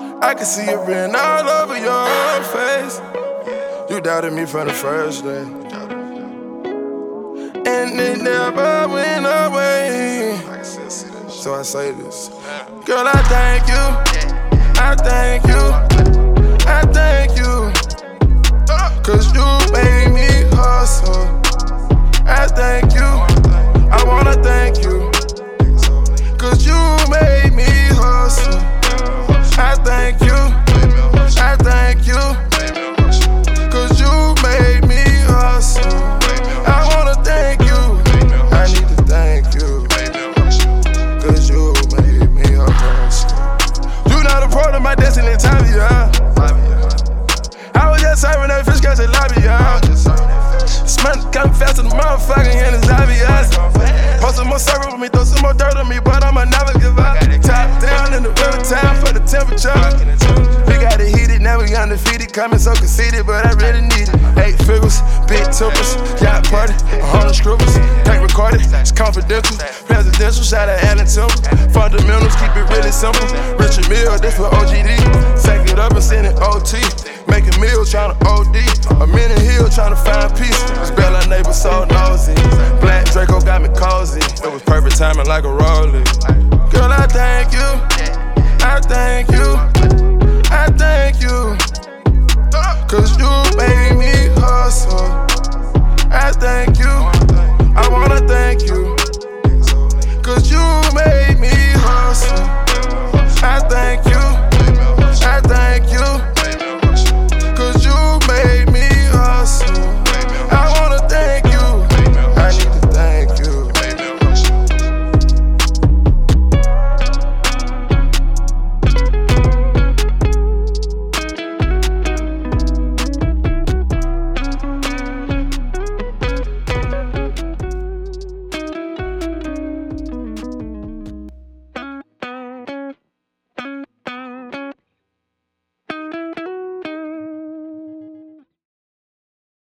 I can see it written all over your face. You doubted me from the first day, and it never went away. So I say this, girl, I thank you, I thank you, I thank you, 'cause you made me hustle. I thank you, I wanna thank you, 'cause you made me hustle. I thank you, I thank you, 'cause you made me hustle. I wanna thank you, I need to thank you, 'cause you made me hustle. You not a part of my destiny, Tavia. I was just serving that fish catch at lobby, Smell coming faster than motherfucking, and it's obvious. Post some more syrup with me, throw some more dirt on me, but I'ma never give up. Top down in the river time for the temperature. We got it heated, now we undefeated. Coming so conceited, but I really need it. 8 figures, big tippers, yacht party, 100 scribbles. Can't record it, it's confidential. Presidential, shout out Allen Temple. Fundamentals, keep it really simple. Richard Mill, this for OGD. Take it up and send it OT. Making meals, tryna OD. I'm in the hill, tryna find peace. Spell our neighbor so nosy. Black Draco got me cozy. It was perfect timing like a rollie. Girl, I thank you,